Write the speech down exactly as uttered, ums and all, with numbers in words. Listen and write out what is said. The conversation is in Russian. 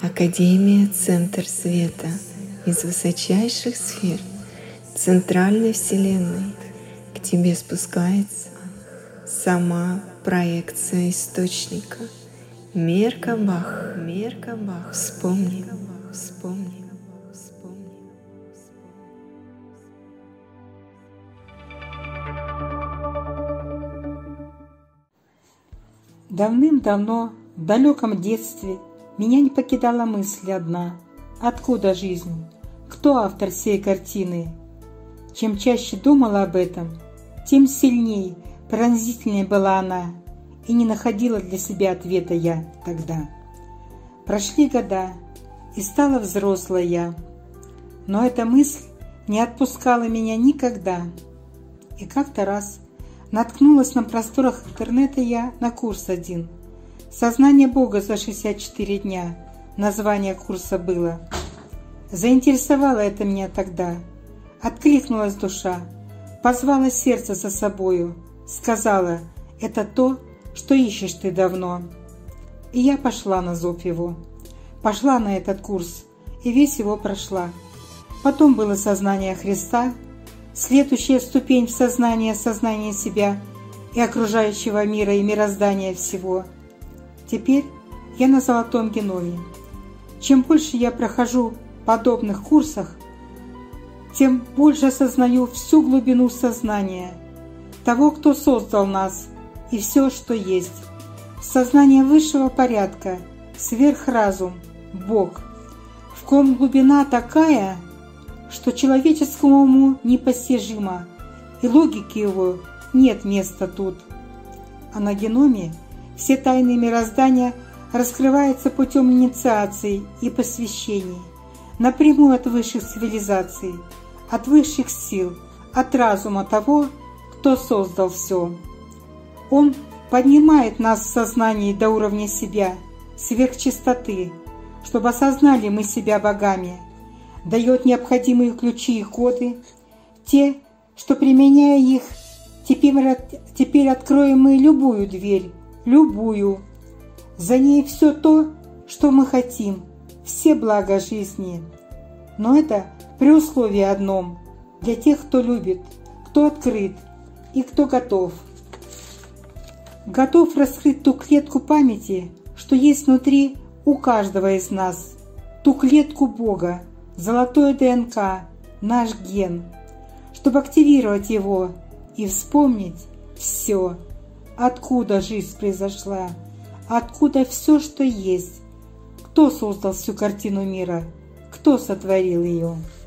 Академия Центр Света из высочайших сфер Центральной Вселенной к тебе спускается сама проекция Источника. Меркабах, Меркабах, вспомни, вспомни, вспомни. Давным-давно, в далеком детстве, меня не покидала мысль одна: откуда жизнь? Кто автор всей картины? Чем чаще думала об этом, тем сильней, пронзительнее была она, и не находила для себя ответа я тогда. Прошли года, и стала взрослой я, но эта мысль не отпускала меня никогда. И как-то раз наткнулась на просторах интернета я на курс один. «Сознание Бога за шестьдесят четыре дня» название курса было. Заинтересовало это меня тогда. Откликнулась душа, позвала сердце за собою, сказала: «Это то, что ищешь ты давно». И я пошла на зов его. Пошла на этот курс, и весь его прошла. Потом было сознание Христа, следующая ступень в сознание сознания себя и окружающего мира и мироздания всего. Теперь я на золотом геноме. Чем больше я прохожу подобных курсах, тем больше осознаю всю глубину сознания того, кто создал нас и все, что есть. Сознание высшего порядка, сверхразум, Бог, в ком глубина такая, что человеческому уму непостижимо, и логике его нет места тут. А на геноме все тайны мироздания раскрываются путем инициации и посвящений, напрямую от высших цивилизаций, от высших сил, от разума того, кто создал все. Он поднимает нас в сознании до уровня себя, сверхчистоты, чтобы осознали мы себя богами, дает необходимые ключи и коды, те, что, применяя их, теперь, теперь откроем мы любую дверь, любую. За ней все то, что мы хотим, все блага жизни. Но это при условии одном: для тех, кто любит, кто открыт и кто готов. Готов раскрыть ту клетку памяти, что есть внутри у каждого из нас, ту клетку Бога, золотое ДНК, наш ген, чтобы активировать его и вспомнить все, откуда жизнь произошла, откуда все, что есть, кто создал всю картину мира, кто сотворил ее.